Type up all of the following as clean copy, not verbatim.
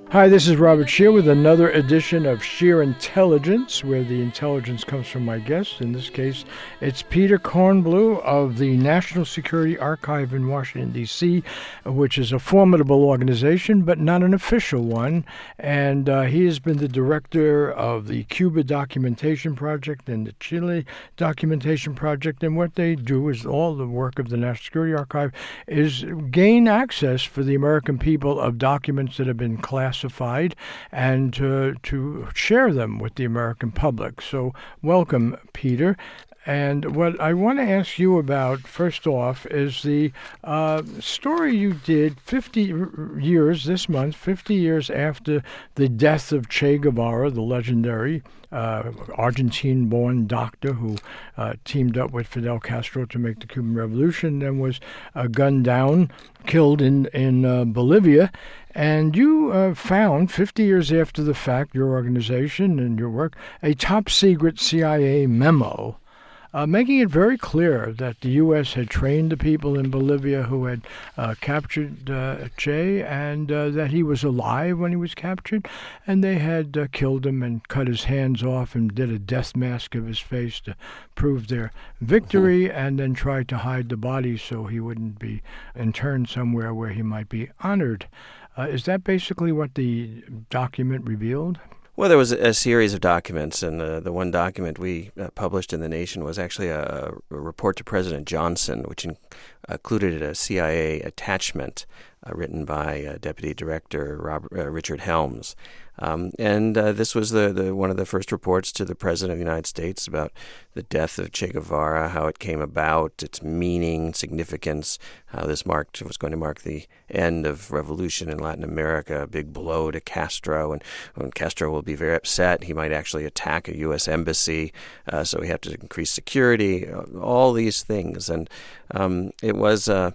Hi, this is Robert Shear with another edition of Shear Intelligence, where the intelligence comes from my guest. In this case, it's Peter Kornbluh of the National Security Archive in Washington, D.C., which is a formidable organization, but not an official one. And he has been the director of the Cuba Documentation Project and the Chile Documentation Project. And what they do is all the work of the National Security Archive is gain access for the American people of documents that have been classified and to share them with the American public. So welcome, Peter. And what I want to ask you about, first off, is the story you did 50 years this month, 50 years after the death of Che Guevara, the legendary Argentine-born doctor who teamed up with Fidel Castro to make the Cuban Revolution, then was gunned down, killed in Bolivia. And you found, 50 years after the fact, your organization and your work, a top-secret CIA memo making it very clear that the U.S. had trained the people in Bolivia who had captured Che, and that he was alive when he was captured, and they had killed him and cut his hands off and did a death mask of his face to prove their victory, and then tried to hide the body so he wouldn't be interned somewhere where he might be honored. Is that basically what the document revealed? Well, there was a series of documents, and the one document we published in The Nation was actually a report to President Johnson, which included a CIA attachment written by Deputy Director Richard Helms. This was the one of the first reports to the President of the United States about the death of Che Guevara, how it came about, its meaning, significance, how this was going to mark the end of revolution in Latin America, a big blow to Castro, and when Castro will be very upset, he might actually attack a U.S. embassy, so we have to increase security, all these things. And it was a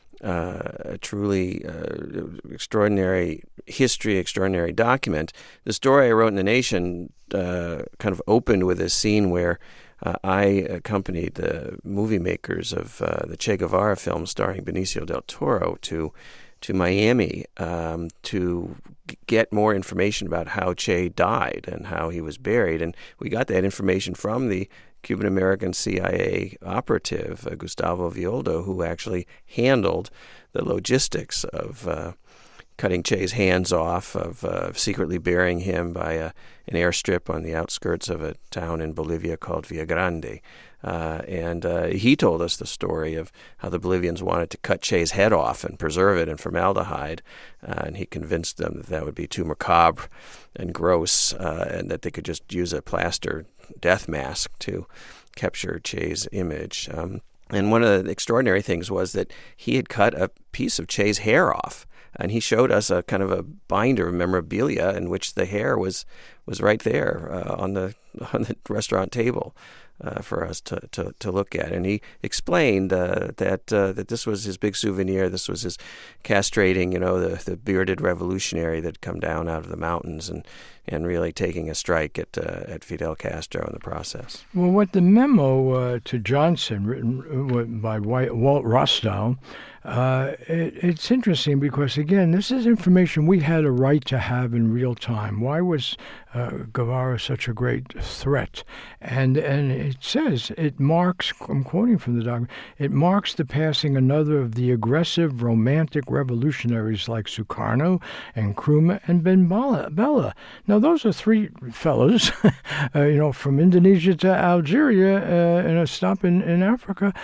truly extraordinary history, extraordinary document. The story I wrote in The Nation kind of opened with a scene where I accompanied the movie makers of the Che Guevara film starring Benicio del Toro to Miami to get more information about how Che died and how he was buried. And we got that information from the Cuban-American CIA operative, Gustavo Violdo, who actually handled the logistics of cutting Che's hands off, of secretly burying him by an airstrip on the outskirts of a town in Bolivia called Villagrande. He told us the story of how the Bolivians wanted to cut Che's head off and preserve it in formaldehyde, and he convinced them that that would be too macabre and gross, and that they could just use a plaster death mask to capture Che's image. And one of the extraordinary things was that he had cut a piece of Che's hair off, and he showed us a kind of a binder of memorabilia in which the hair was right there on the restaurant table for us to look at. And he explained that this was his big souvenir. This was his castrating, the bearded revolutionary that had come down out of the mountains and really taking a strike at Fidel Castro in the process. Well, what the memo to Johnson, written by Walt Rostow, it's interesting because, again, this is information we had a right to have in real time. Why was Guevara such a great threat? And it says, it marks, I'm quoting from the document, it marks the passing another of the aggressive, romantic revolutionaries like Sukarno and Nkrumah and Ben Bella. Now, those are three fellows, from Indonesia to Algeria in a stop in Africa,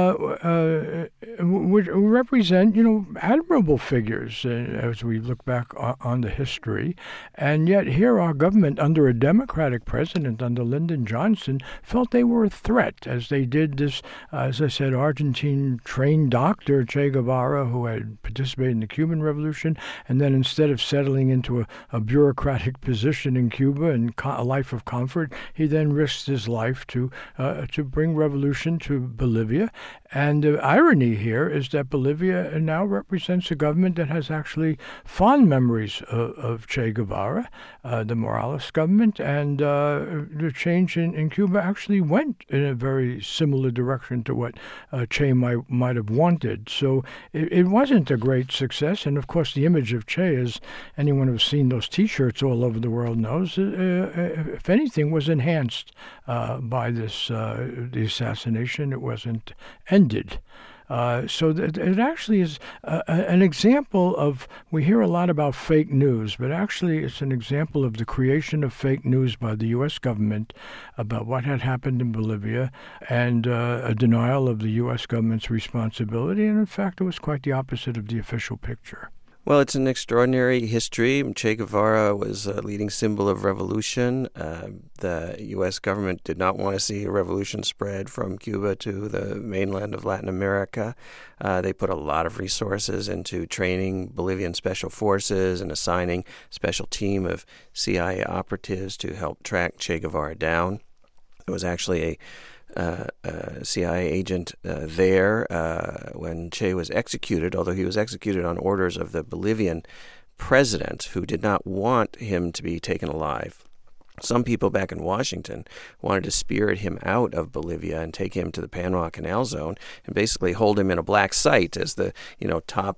which represent, admirable figures as we look back on the history. And yet here our government, under a Democratic president, under Lyndon Johnson, felt they were a threat, as they did this, as I said, Argentine-trained doctor, Che Guevara, who had participated in the Cuban Revolution, and then instead of settling into a bureaucratic position in Cuba and a life of comfort, he then risked his life to bring revolution to Bolivia. And the irony here is that Bolivia now represents a government that has actually fond memories of Che Guevara, the Morales government, and the change in Cuba actually went in a very similar direction to what Che might have wanted. So it wasn't a great success. And, of course, the image of Che, as anyone who's seen those T-shirts all over the world knows, if anything, was enhanced by the assassination. It wasn't ended. So it actually is an example of, we hear a lot about fake news, but actually it's an example of the creation of fake news by the U.S. government about what had happened in Bolivia, and a denial of the U.S. government's responsibility. And in fact, it was quite the opposite of the official picture. Well, it's an extraordinary history. Che Guevara was a leading symbol of revolution. The U.S. government did not want to see a revolution spread from Cuba to the mainland of Latin America. They put a lot of resources into training Bolivian special forces and assigning a special team of CIA operatives to help track Che Guevara down. It was actually a CIA agent there when Che was executed, although he was executed on orders of the Bolivian president, who did not want him to be taken alive. Some people back in Washington wanted to spirit him out of Bolivia and take him to the Panama Canal Zone and basically hold him in a black site as the top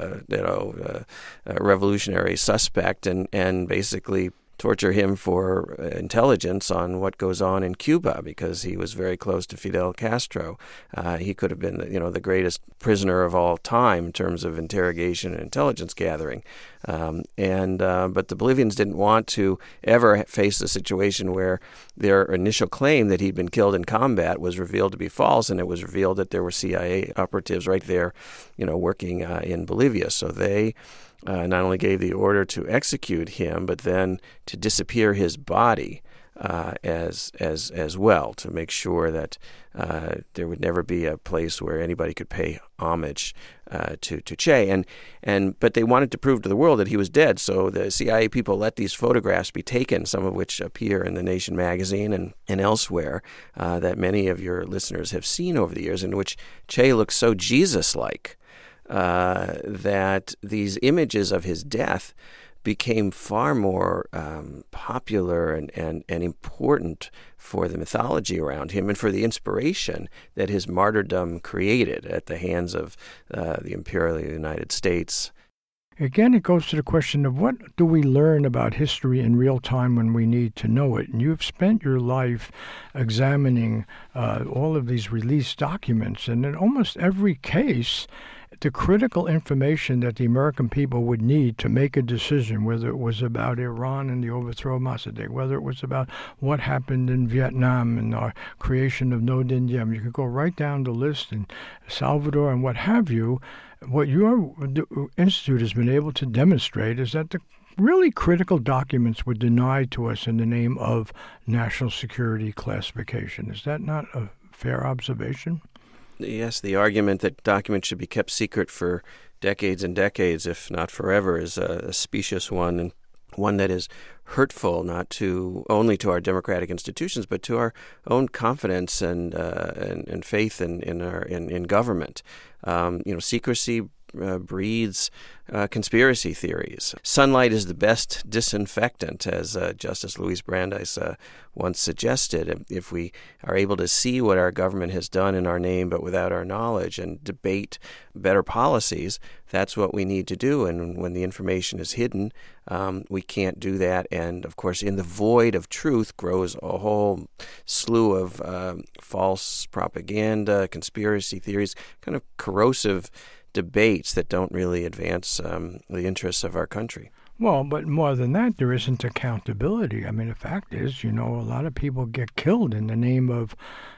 revolutionary suspect, and basically torture him for intelligence on what goes on in Cuba, because he was very close to Fidel Castro. He could have been, the greatest prisoner of all time in terms of interrogation and intelligence gathering. But the Bolivians didn't want to ever face a situation where their initial claim that he'd been killed in combat was revealed to be false, and it was revealed that there were CIA operatives right there, working in Bolivia. So they not only gave the order to execute him, but then to disappear his body as well, to make sure that there would never be a place where anybody could pay homage to Che. But they wanted to prove to the world that he was dead, so the CIA people let these photographs be taken, some of which appear in the Nation magazine and elsewhere, that many of your listeners have seen over the years, in which Che looks so Jesus-like that these images of his death became far more popular and important for the mythology around him and for the inspiration that his martyrdom created at the hands of the Imperial United States. Again, it goes to the question of, what do we learn about history in real time when we need to know it? And you've spent your life examining all of these released documents, and in almost every case, the critical information that the American people would need to make a decision, whether it was about Iran and the overthrow of Mossadegh, whether it was about what happened in Vietnam and our creation of No Dinh Diem. You could go right down the list, in Salvador and what have you. What your institute has been able to demonstrate is that the really critical documents were denied to us in the name of national security classification. Is that not a fair observation? Yes, the argument that documents should be kept secret for decades and decades, if not forever, is a specious one, and one that is hurtful not only to our democratic institutions, but to our own confidence and faith in government. Secrecy breeds conspiracy theories. Sunlight is the best disinfectant, as Justice Luis Brandeis once suggested. If we are able to see what our government has done in our name but without our knowledge, and debate better policies, that's what we need to do. And when the information is hidden, we can't do that. And, of course, in the void of truth grows a whole slew of false propaganda, conspiracy theories, kind of corrosive debates that don't really advance the interests of our country. Well, but more than that, there isn't accountability. I mean, the fact is, a lot of people get killed in the name of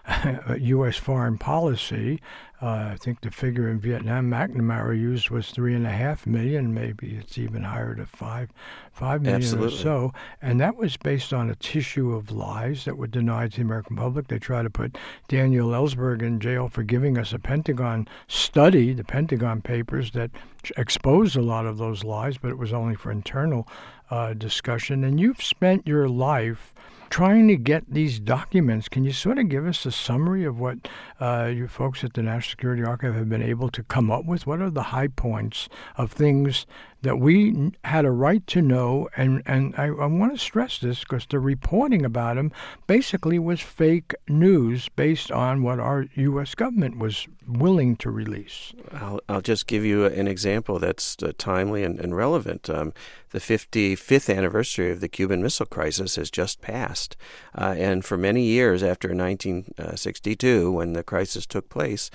U.S. foreign policy. I think the figure in Vietnam McNamara used was 3.5 million. Maybe it's even higher to 5 million. Absolutely. Or so. And that was based on a tissue of lies that were denied to the American public. They tried to put Daniel Ellsberg in jail for giving us a Pentagon study, the Pentagon Papers, that exposed a lot of those lies, but it was only for internal discussion. And you've spent your life trying to get these documents. Can you sort of give us a summary of what you folks at the National Security Archive have been able to come up with? What are the high points of things that we had a right to know? And I want to stress this because the reporting about them basically was fake news based on what our U.S. government was willing to release. I'll just give you an example that's timely and relevant. The 55th anniversary of the Cuban Missile Crisis has just passed. And for many years after 1962, when the crisis took place,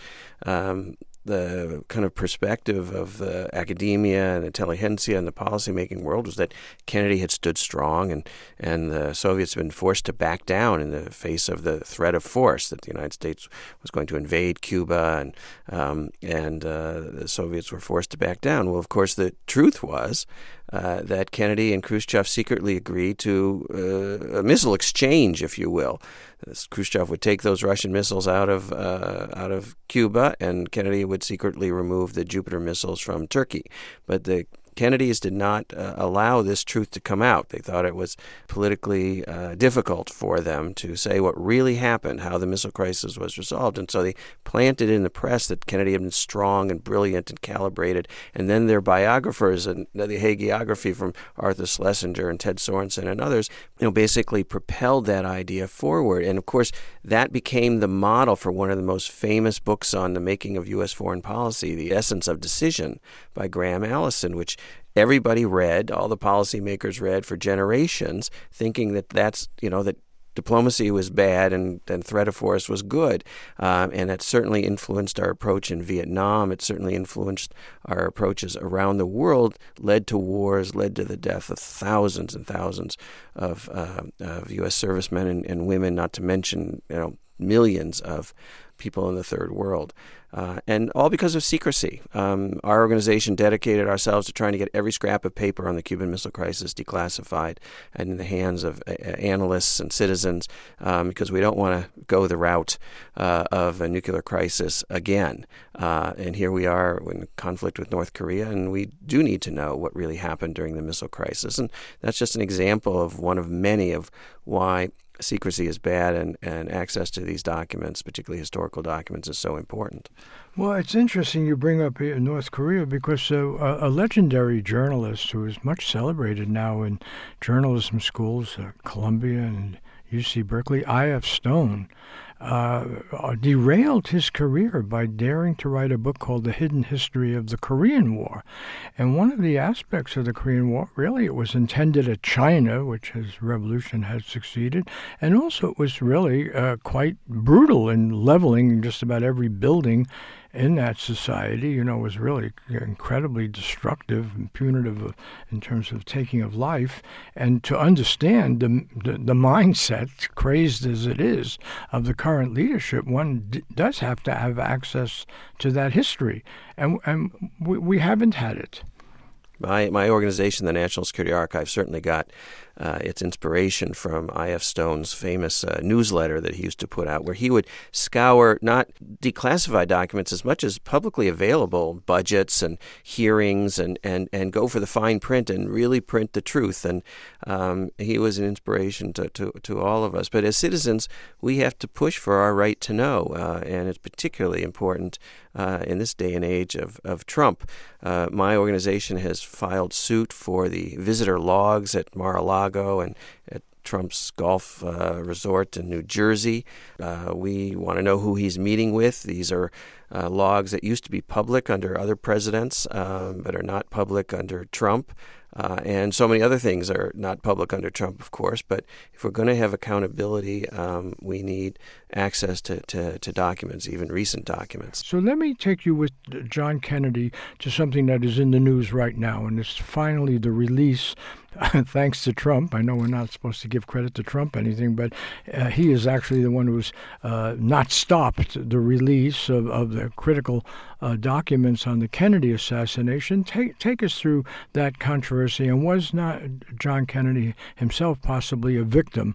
the kind of perspective of the academia and intelligentsia and the policymaking world was that Kennedy had stood strong and the Soviets had been forced to back down in the face of the threat of force, that the United States was going to invade Cuba and the Soviets were forced to back down. Well, of course, the truth was that Kennedy and Khrushchev secretly agreed to a missile exchange, if you will. Khrushchev would take those Russian missiles out of Cuba, and Kennedy would secretly remove the Jupiter missiles from Turkey. But the Kennedys did not allow this truth to come out. They thought it was politically difficult for them to say what really happened, how the missile crisis was resolved. And so they planted in the press that Kennedy had been strong and brilliant and calibrated. And then their biographers and the hagiography from Arthur Schlesinger and Ted Sorensen and others, basically propelled that idea forward. And of course, that became the model for one of the most famous books on the making of U.S. foreign policy, The Essence of Decision by Graham Allison, which everybody read, all the policymakers read for generations, thinking that that diplomacy was bad and threat of force was good. And it certainly influenced our approach in Vietnam. It certainly influenced our approaches around the world, led to wars, led to the death of thousands and thousands of U.S. servicemen and women, not to mention millions of people in the third world. And all because of secrecy. Our organization dedicated ourselves to trying to get every scrap of paper on the Cuban Missile Crisis declassified and in the hands of analysts and citizens because we don't want to go the route of a nuclear crisis again. And here we are in conflict with North Korea, and we do need to know what really happened during the missile crisis. And that's just an example of one of many of why secrecy is bad and access to these documents, particularly historical documents, is so important. Well, it's interesting you bring up North Korea because a legendary journalist who is much celebrated now in journalism schools, Columbia and UC Berkeley, I.F. Stone, derailed his career by daring to write a book called The Hidden History of the Korean War. And one of the aspects of the Korean War, really, it was intended at China, which his revolution had succeeded, and also it was really quite brutal in leveling just about every building in that society, was really incredibly destructive and punitive in terms of taking of life. And to understand the mindset, crazed as it is, of the current leadership, one does have to have access to that history. And we haven't had it. My organization, the National Security Archive, certainly got its inspiration from I.F. Stone's famous newsletter that he used to put out, where he would scour not declassified documents as much as publicly available budgets and hearings and go for the fine print and really print the truth. And he was an inspiration to all of us. But as citizens, we have to push for our right to know, and it's particularly important in this day and age of Trump. My organization has filed suit for the visitor logs at Mar-a-Lago and at Trump's golf resort in New Jersey. We want to know who he's meeting with. These are logs that used to be public under other presidents, but are not public under Trump. And so many other things are not public under Trump, of course. But if we're going to have accountability, we need access to documents, even recent documents. So let me take you with John Kennedy to something that is in the news right now, and it's finally the release, thanks to Trump. I know we're not supposed to give credit to Trump anything, but he is actually the one who's not stopped the release of the critical documents on the Kennedy assassination. Take us through that controversy, and was not John Kennedy himself possibly a victim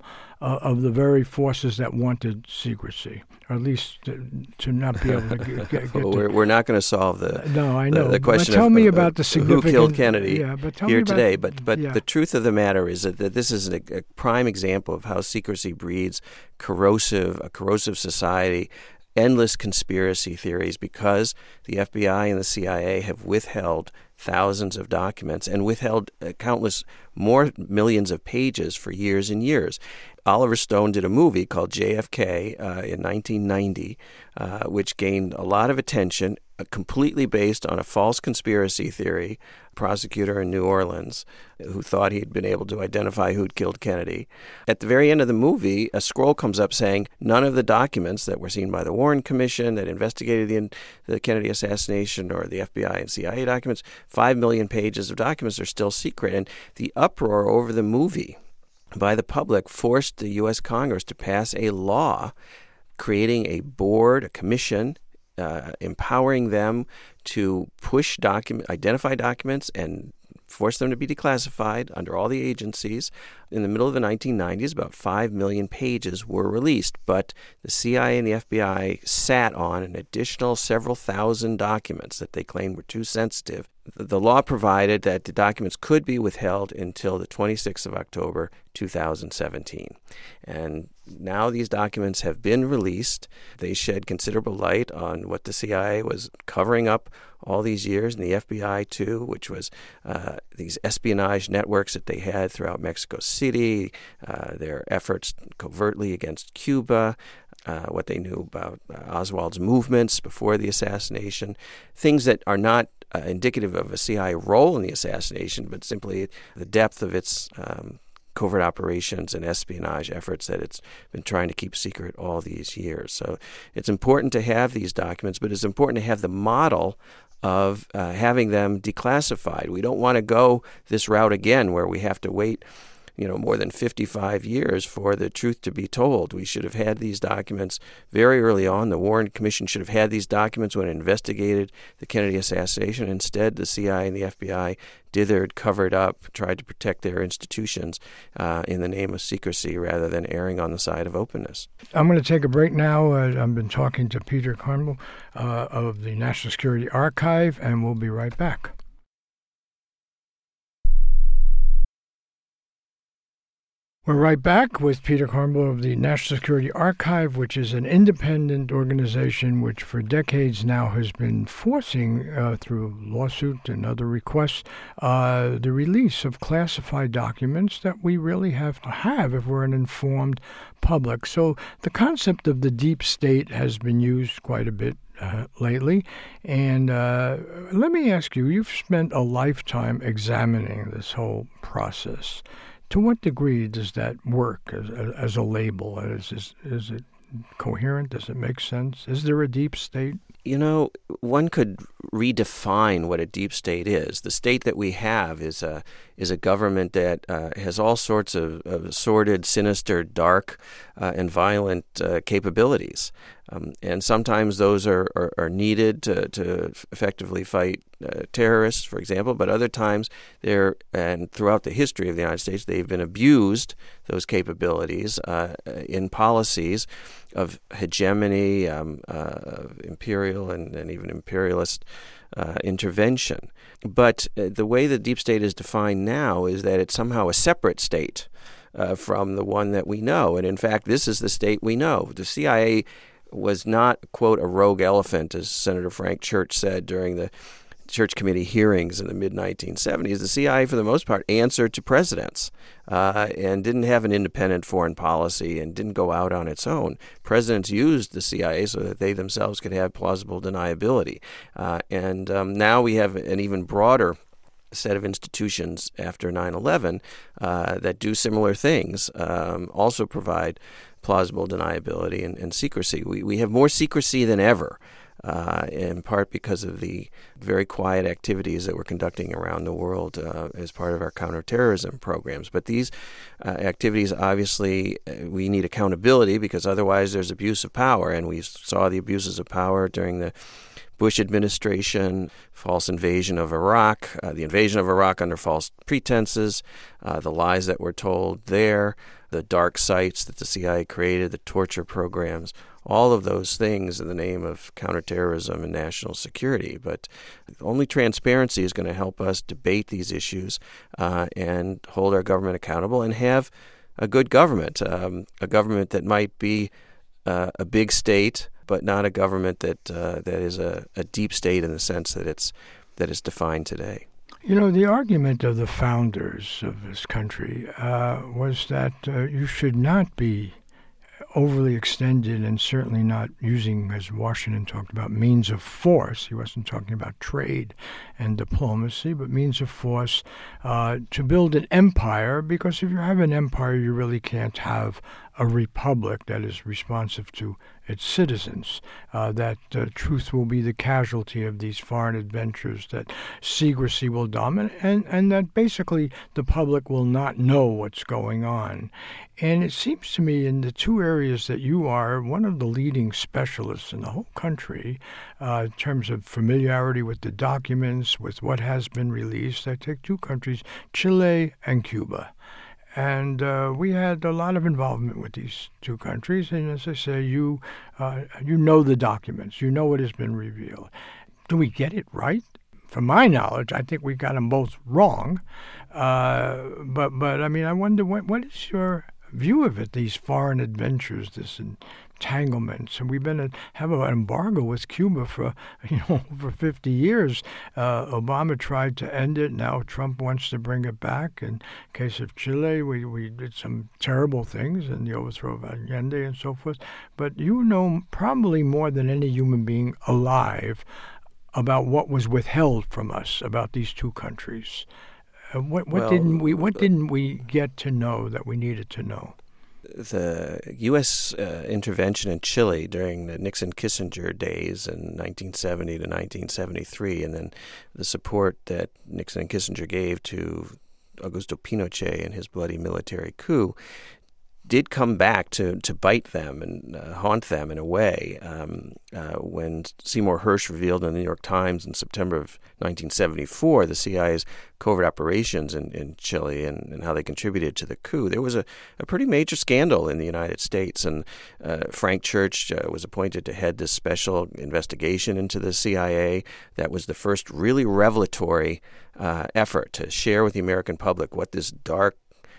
of the very forces that wanted secrecy, or at least to not be able to get we're not going to solve the no, I know. the question but tell of, me of, about the significant, who killed Kennedy here today. But yeah. the truth of the matter is that this is a prime example of how secrecy breeds a corrosive society, endless conspiracy theories, because the FBI and the CIA have withheld thousands of documents and withheld countless more millions of pages for years and years. Oliver Stone did a movie called JFK in 1990, which gained a lot of attention, completely based on a false conspiracy theory. A prosecutor in New Orleans who thought he'd been able to identify who'd killed Kennedy. At the very end of the movie, a scroll comes up saying none of the documents that were seen by the Warren Commission that investigated the Kennedy assassination, or the FBI and CIA documents, 5 million pages of documents, are still secret. And the uproar over the movie by the public forced the U.S. Congress to pass a law creating a board, a commission, empowering them to identify documents and force them to be declassified under all the agencies. In the middle of the 1990s, about 5 million pages were released, but the CIA and the FBI sat on an additional several thousand documents that they claimed were too sensitive. The law provided that the documents could be withheld until the 26th of October, 2017. And now these documents have been released. They shed considerable light on what the CIA was covering up all these years, and the FBI too, which was these espionage networks that they had throughout Mexico City, their efforts covertly against Cuba, what they knew about Oswald's movements before the assassination, things that are not indicative of a CIA role in the assassination, but simply the depth of its covert operations and espionage efforts that it's been trying to keep secret all these years. So it's important to have these documents, but it's important to have the model of having them declassified. We don't want to go this route again where we have to wait more than 55 years for the truth to be told. We should have had these documents very early on. The Warren Commission should have had these documents when it investigated the Kennedy assassination. Instead, the CIA and the FBI dithered, covered up, tried to protect their institutions in the name of secrecy rather than erring on the side of openness. I'm going to take a break now. I've been talking to Peter Kornbluh of the National Security Archive, and we'll be right back. We're right back with Peter Kornbluh of the National Security Archive, which is an independent organization which for decades now has been forcing, through lawsuit and other requests, the release of classified documents that we really have to have if we're an informed public. So the concept of the deep state has been used quite a bit lately. And let me ask you, you've spent a lifetime examining this whole process. To what degree does that work as a label? Is it coherent? Does it make sense? Is there a deep state? One could redefine what a deep state is. The state that we have is a government that has all sorts of sordid, sinister, dark, and violent capabilities. And sometimes those are needed to effectively fight terrorists, for example, but other times and throughout the history of the United States, they've been abused, those capabilities, in policies of hegemony, of imperial and even imperialist intervention. But the way the deep state is defined now is that it's somehow a separate state from the one that we know. And in fact, this is the state we know. The CIA was not, quote, a rogue elephant, as Senator Frank Church said during the Church Committee hearings in the mid-1970s. The CIA, for the most part, answered to presidents and didn't have an independent foreign policy and didn't go out on its own. Presidents used the CIA so that they themselves could have plausible deniability. And now we have an even broader set of institutions after 9/11 that do similar things, also provide plausible deniability and secrecy. We have more secrecy than ever, in part because of the very quiet activities that we're conducting around the world as part of our counterterrorism programs. But these activities, obviously, we need accountability because otherwise there's abuse of power, and we saw the abuses of power during the Bush administration, false invasion of Iraq, the invasion of Iraq under false pretenses, the lies that were told there, the dark sites that the CIA created, the torture programs, all of those things in the name of counterterrorism and national security. But only transparency is going to help us debate these issues and hold our government accountable and have a good government, a government that might be a big state, but not a government that is a deep state in the sense that it's defined today. You know, the argument of the founders of this country was that you should not be overly extended and certainly not using, as Washington talked about, means of force. He wasn't talking about trade and diplomacy, but means of force to build an empire, because if you have an empire, you really can't have a republic that is responsive to its citizens, that truth will be the casualty of these foreign adventures, that secrecy will dominate, and that basically the public will not know what's going on. And it seems to me in the two areas that you are one of the leading specialists in the whole country in terms of familiarity with the documents, with what has been released. I take two countries, Chile and Cuba. And we had a lot of involvement with these two countries. And as I say, you know the documents. You know what has been revealed. Do we get it right? From my knowledge, I think we got them both wrong. But I mean, I wonder, what is your view of it, these foreign adventures, this entanglements? And we've been have an embargo with Cuba for over 50 years. Obama tried to end it. Now Trump wants to bring it back. In case of Chile, we did some terrible things in the overthrow of Allende and so forth. But you know probably more than any human being alive about what was withheld from us about these two countries. What didn't we get to know that we needed to know? The U.S. intervention in Chile during the Nixon-Kissinger days in 1970 to 1973, and then the support that Nixon and Kissinger gave to Augusto Pinochet and his bloody military coup, did come back to bite them and haunt them in a way. When Seymour Hersh revealed in the New York Times in September of 1974 the CIA's covert operations in Chile and how they contributed to the coup, there was a pretty major scandal in the United States. And Frank Church was appointed to head this special investigation into the CIA. That was the first really revelatory effort to share with the American public what this dark,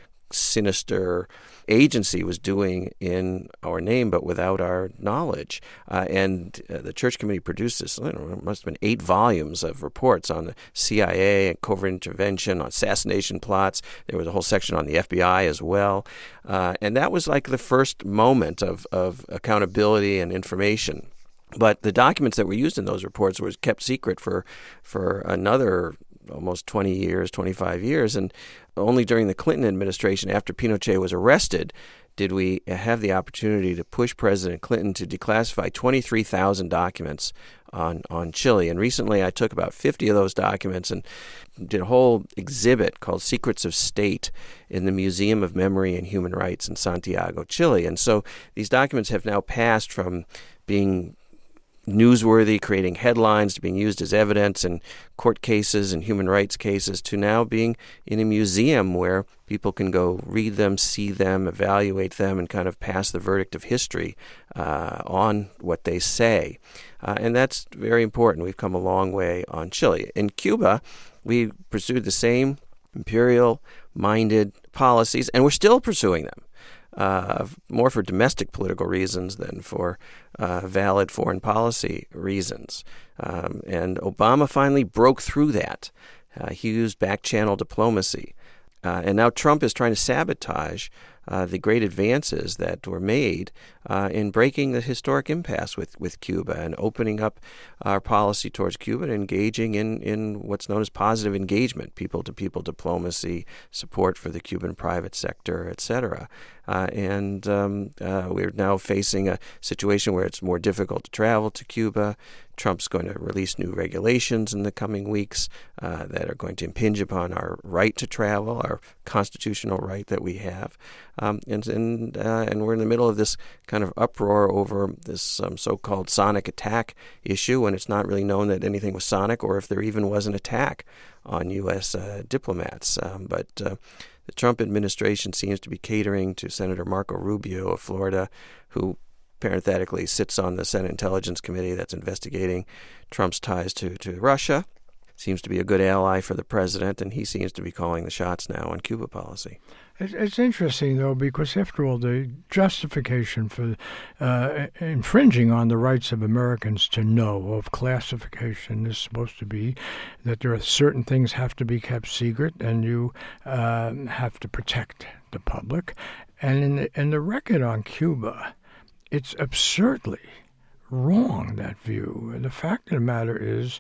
sinister agency was doing in our name, but without our knowledge. And the Church Committee produced this, it must have been 8 volumes of reports on the CIA and covert intervention, on assassination plots. There was a whole section on the FBI as well. And that was like the first moment of accountability and information. But the documents that were used in those reports were kept secret for another almost 20 years, 25 years. And only during the Clinton administration, after Pinochet was arrested, did we have the opportunity to push President Clinton to declassify 23,000 documents on Chile. And recently I took about 50 of those documents and did a whole exhibit called Secrets of State in the Museum of Memory and Human Rights in Santiago, Chile. And so these documents have now passed from being newsworthy, creating headlines, to being used as evidence in court cases and human rights cases, to now being in a museum where people can go read them, see them, evaluate them, and kind of pass the verdict of history on what they say. And that's very important. We've come a long way on Chile. In Cuba, we pursued the same imperial-minded policies, and we're still pursuing them. More for domestic political reasons than for valid foreign policy reasons. And Obama finally broke through that. He used back-channel diplomacy. And now Trump is trying to sabotage the great advances that were made in breaking the historic impasse with Cuba and opening up our policy towards Cuba and engaging in what's known as positive engagement, people-to-people diplomacy, support for the Cuban private sector, etc. And we're now facing a situation where it's more difficult to travel to Cuba. Trump's going to release new regulations in the coming weeks that are going to impinge upon our right to travel, our constitutional right that we have. And we're in the middle of this kind of uproar over this so-called sonic attack issue, and it's not really known that anything was sonic or if there even was an attack on U.S. diplomats. But the Trump administration seems to be catering to Senator Marco Rubio of Florida, who parenthetically sits on the Senate Intelligence Committee that's investigating Trump's ties to Russia. Seems to be a good ally for the president, and he seems to be calling the shots now on Cuba policy. It's interesting, though, because after all, the justification for infringing on the rights of Americans to know of classification is supposed to be that there are certain things have to be kept secret, and you have to protect the public. And in the record on Cuba, it's absurdly wrong, that view. The fact of the matter is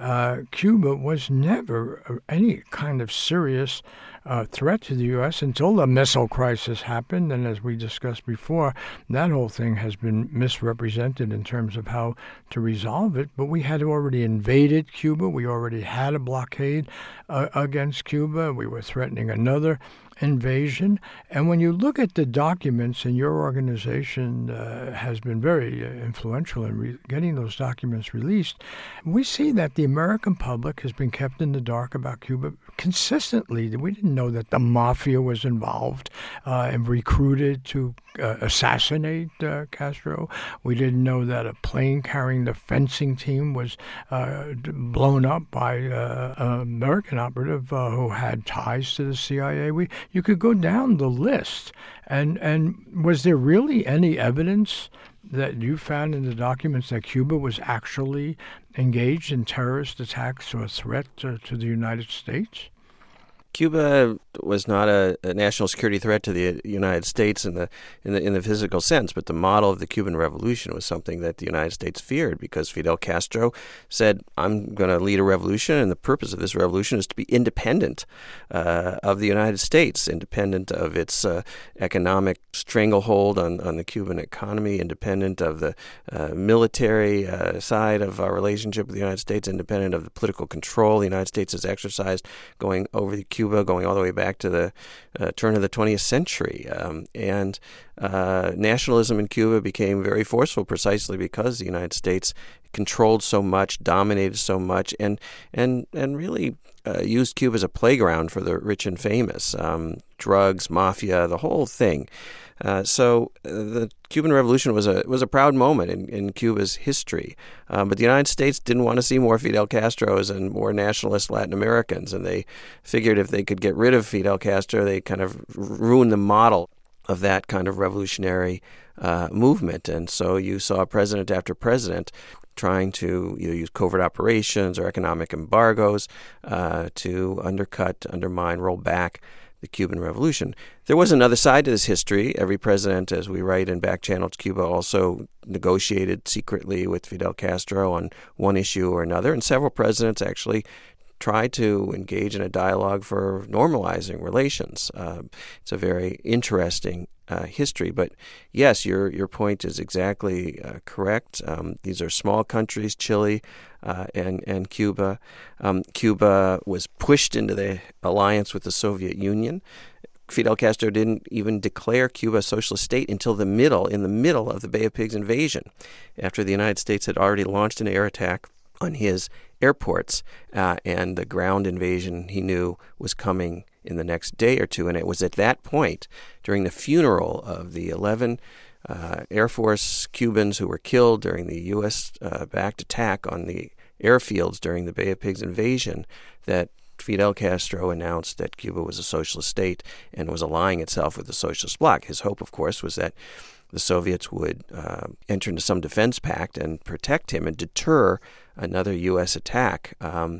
Cuba was never any kind of serious threat to the U.S. until the missile crisis happened. And as we discussed before, that whole thing has been misrepresented in terms of how to resolve it. But we had already invaded Cuba. We already had a blockade against Cuba. We were threatening another invasion. And when you look at the documents, and your organization has been very influential in getting those documents released, we see that the American public has been kept in the dark about Cuba consistently. We didn't know that the mafia was involved and recruited to assassinate Castro. We didn't know that a plane carrying the fencing team was blown up by an American operative who had ties to the CIA. You could go down the list. And was there really any evidence that you found in the documents that Cuba was actually engaged in terrorist attacks or a threat to the United States? Cuba was not a national security threat to the United States in the physical sense, but the model of the Cuban Revolution was something that the United States feared, because Fidel Castro said, "I'm going to lead a revolution, and the purpose of this revolution is to be independent of the United States, independent of its economic stranglehold on the Cuban economy, independent of the military side of our relationship with the United States, independent of the political control the United States has exercised going over the Cuba, going all the way back to the turn of the 20th century. And nationalism in Cuba became very forceful precisely because the United States controlled so much, dominated so much, and really used Cuba as a playground for the rich and famous. Drugs, mafia, the whole thing. So the Cuban Revolution was a proud moment in Cuba's history. But the United States didn't want to see more Fidel Castros and more nationalist Latin Americans, and they figured if they could get rid of Fidel Castro, they kind of ruin the model of that kind of revolutionary movement. And so you saw president after president trying to either use covert operations or economic embargoes to undermine, roll back the Cuban Revolution. There was another side to this history. Every president, as we write in Back Channel to Cuba, also negotiated secretly with Fidel Castro on one issue or another, and several presidents actually tried to engage in a dialogue for normalizing relations. It's a very interesting history. But yes, your point is exactly correct. These are small countries, Chile and Cuba. Cuba was pushed into the alliance with the Soviet Union. Fidel Castro didn't even declare Cuba a socialist state until in the middle of the Bay of Pigs invasion, after the United States had already launched an air attack on his airports, and the ground invasion he knew was coming in the next day or two. And it was at that point, during the funeral of the 11 Air Force Cubans who were killed during the U.S.-backed attack on the airfields during the Bay of Pigs invasion, that Fidel Castro announced that Cuba was a socialist state and was allying itself with the socialist bloc. His hope, of course, was that the Soviets would enter into some defense pact and protect him and deter another U.S. attack. And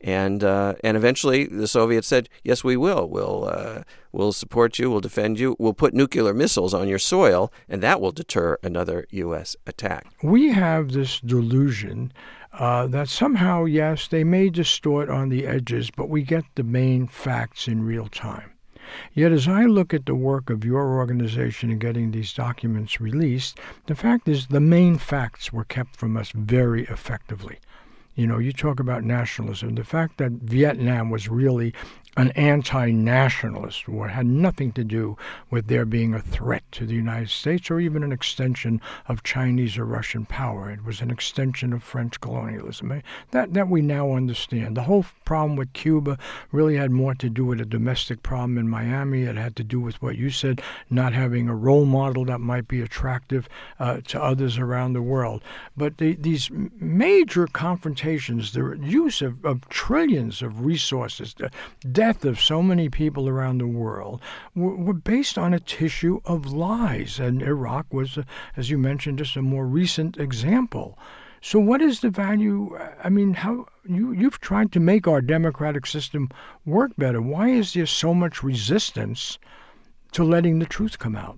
eventually the Soviets said, yes, we will. We'll support you. We'll defend you. We'll put nuclear missiles on your soil, and that will deter another U.S. attack. We have this delusion that somehow, yes, they may distort on the edges, but we get the main facts in real time. Yet as I look at the work of your organization in getting these documents released, the fact is the main facts were kept from us very effectively. You know, you talk about nationalism. The fact that Vietnam was really an anti-nationalist war. It had nothing to do with there being a threat to the United States or even an extension of Chinese or Russian power. It was an extension of French colonialism. That we now understand. The whole problem with Cuba really had more to do with a domestic problem in Miami. It had to do with what you said, not having a role model that might be attractive to others around the world. But these major confrontations, the use of trillions of resources, the death of so many people around the world were based on a tissue of lies. And Iraq was, as you mentioned, just a more recent example. So what is the value? I mean, how you've tried to make our democratic system work better. Why is there so much resistance to letting the truth come out?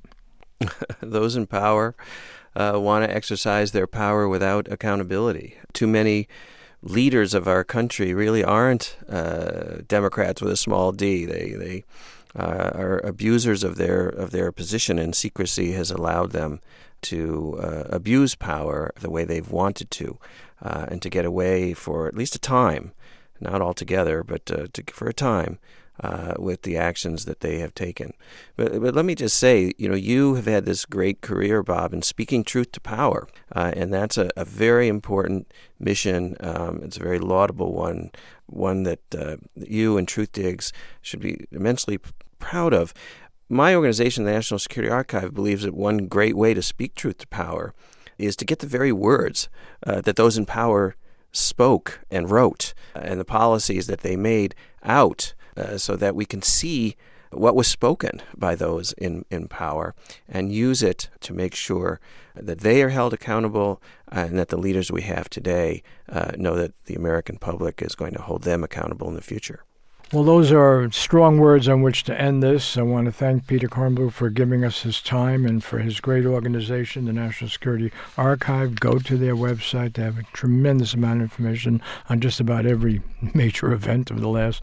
Those in power want to exercise their power without accountability. Too many leaders of our country really aren't Democrats with a small d. They are abusers of their position, and secrecy has allowed them to abuse power the way they've wanted to, and to get away for at least a time, not altogether, but for a time, with the actions that they have taken. But let me just say, you have had this great career, Bob, in speaking truth to power, and that's a very important mission. It's a very laudable one that you and Truth Digs should be immensely proud of. My organization, the National Security Archive, believes that one great way to speak truth to power is to get the very words that those in power spoke and wrote, and the policies that they made out, so that we can see what was spoken by those in power and use it to make sure that they are held accountable, and that the leaders we have today know that the American public is going to hold them accountable in the future. Well, those are strong words on which to end this. I want to thank Peter Kornbluh for giving us his time and for his great organization, the National Security Archive. Go to their website. They have a tremendous amount of information on just about every major event of the last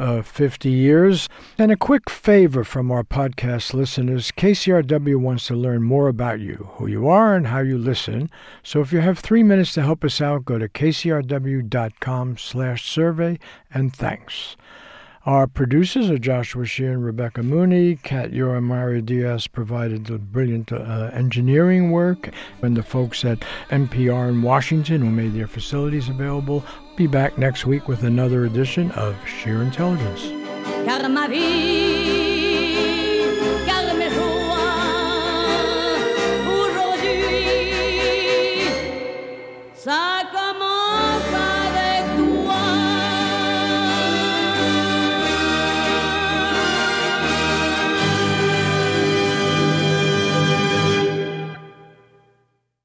50 years. And a quick favor from our podcast listeners. KCRW wants to learn more about you, who you are, and how you listen. So if you have 3 minutes to help us out, go to kcrw.com/survey, and thanks. Our producers are Joshua Shear and Rebecca Mooney. Kat Yor and Mario Diaz provided the brilliant engineering work. And the folks at NPR in Washington who made their facilities available. Be back next week with another edition of Sheer Intelligence. Car ma vie, car mes jours, aujourd'hui, ça commence.